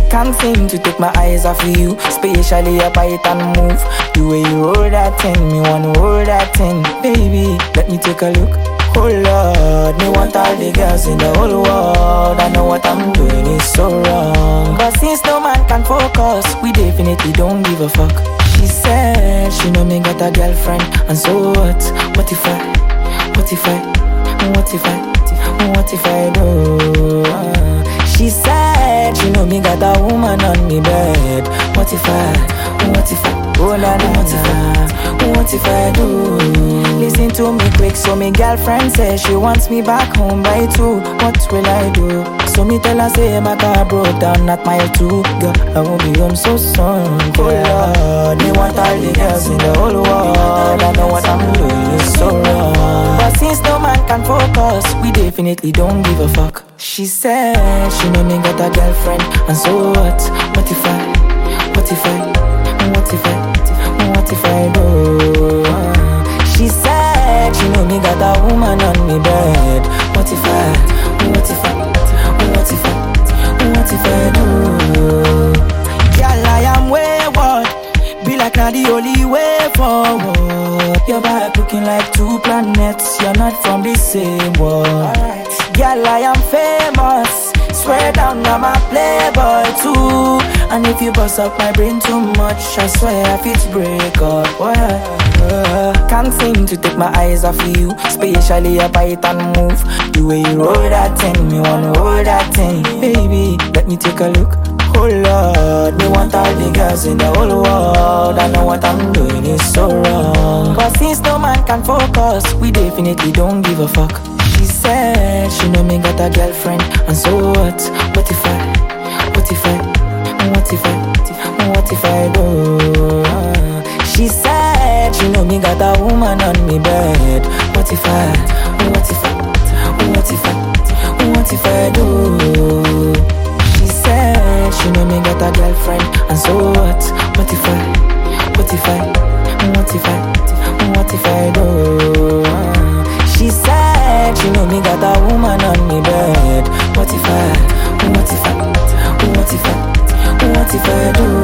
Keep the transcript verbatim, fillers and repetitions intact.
Can't seem to take my eyes off of you, especially up it and move. The way you roll that thing, me wanna roll that thing. Baby, let me take a look. Oh Lord, me want all the girls in the whole world. I know what I'm doing is so wrong, but since no man can focus, we definitely don't give a fuck. She said she know me got a girlfriend, and so what? What if I, what if I, what if I, what if I do? Uh, she said she know me got a woman on me bed. What if I, what if I, oh la la, what if I, what if I do? Listen to me quick, so me girlfriend says she wants me back home by two. What will I do? So me tell her say my car broke down at mile two. Girl, I won't be home so soon. Oh Lord, me want all the girls in the whole world. I know what I'm doing is so wrong, but since no man can focus, we definitely don't give a fuck. She said she know me got a girlfriend, and so what? What if I, what if I, what if I, what if I do? She said she know me got a woman on me bed. What if I, what if I, what if I, what if I do? Girl, I am wayward, be like not the only way forward. Your back looking like two planets, you're not from the same world. Girl, I am famous, swear down I'm a playboy too. And if you bust up my brain too much, I swear I fit break up. uh, Can't seem to take my eyes off of you, especially up it and move. The way you roll that thing, me wanna roll that thing. Baby, let me take a look. Oh Lord, me want all the girls in the whole world. I know what I'm doing is so wrong, but since no man can focus, we definitely don't give a fuck. She said she know me got a girlfriend, and so what? What if I, what if I, what if I, what if I do? She said she know me got a woman on me bed. What if I, what if I, what if I, what if I do? She said she know me got a girlfriend, and so what? What if I, what if I, what if I, what if I do? She said she know me got a woman on me bed. What if I, what if I, what if I, what if I do?